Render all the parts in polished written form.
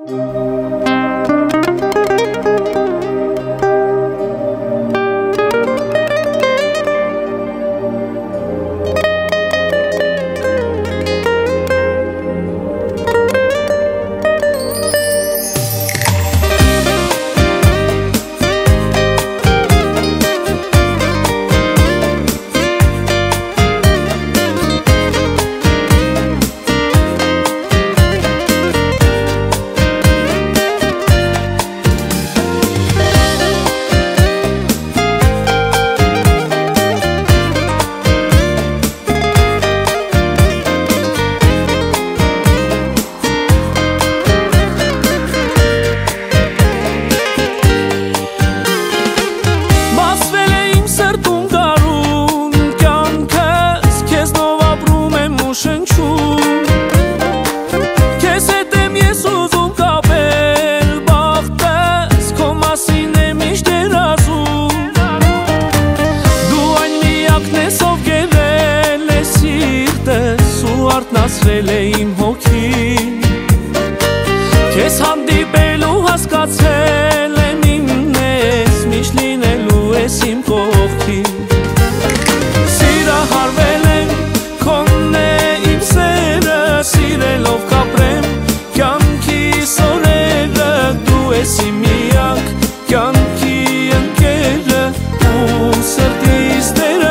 Ասրել է իմ հոգին Քեզ հանդիպելու հասկացել եմ իմն ես Միշտ լինելու ես իմ կողքին Սիրահարվել եմ, քոնն է իմ սերը Սիրելով կապրեմ կյանքիս օրերը Դու ես իմ միակ կյանքի ընկերը Ու սրտիս տերը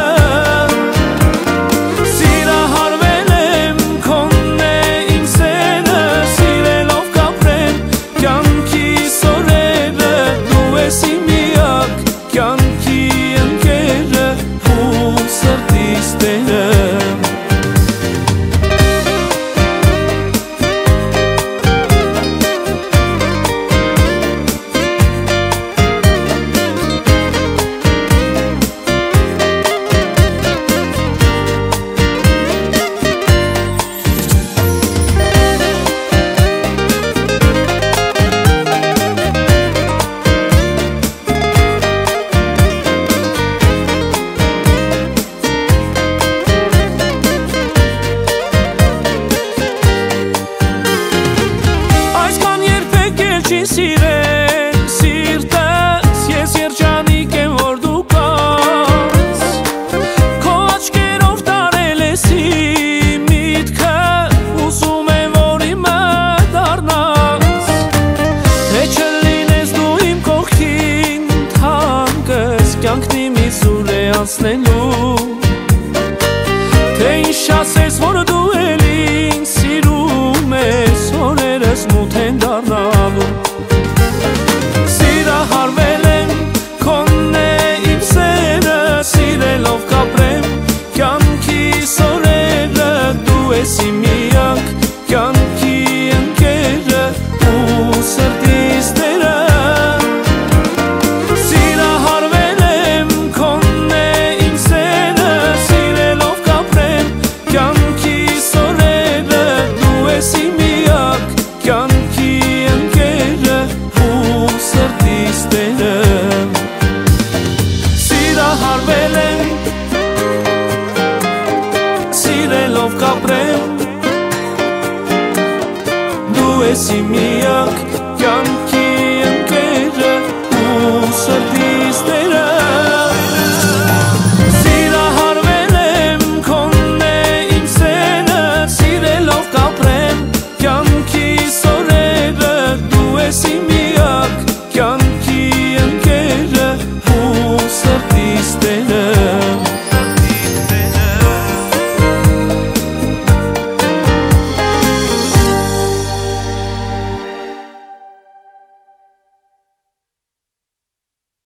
Սիրել սիրտս ես երջանիկ եմ որ դու կաս Քո աչքերով տարել ես իմ միտքը Ուզում եմ որ իմը դառնաս Թե չլինես դու իմ կողքին թանկս Կյանքն իմից ուր է անցնելու Թե ինչ ասես որ դու էլ ինձ սիրում ես Օրերս մութ են դառնալու Սիրահարվել եմ, քոնն է իմ սերը Սիրելով կապրեմ կյանքիս օրերը Դու ես իմ միակ կյանքի ընկերը Ու սրտիս տերը Սիրահարվել եմ, քոնն է իմ սերը Սիրելով կապրեմ կյանքիս օրերը Դու ես իմ միակ կյանքի ընկերը Սրտիս տերը Սիրահարվել եմ Սիրելով կապրեմ Դու ես իմ միակ կյանք